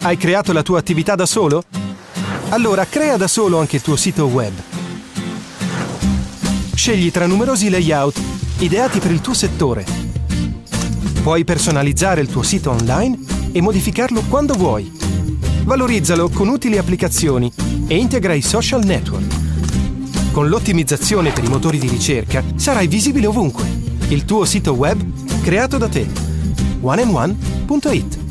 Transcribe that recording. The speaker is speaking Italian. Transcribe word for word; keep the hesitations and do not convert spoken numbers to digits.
Hai creato la tua attività da solo? Allora crea da solo anche il tuo sito web. Scegli tra numerosi layout ideati per il tuo settore. Puoi personalizzare il tuo sito online e modificarlo quando vuoi. Valorizzalo con utili applicazioni e integra i social network. Con l'ottimizzazione per i motori di ricerca sarai visibile ovunque. Il tuo sito web creato da te. one and one punto it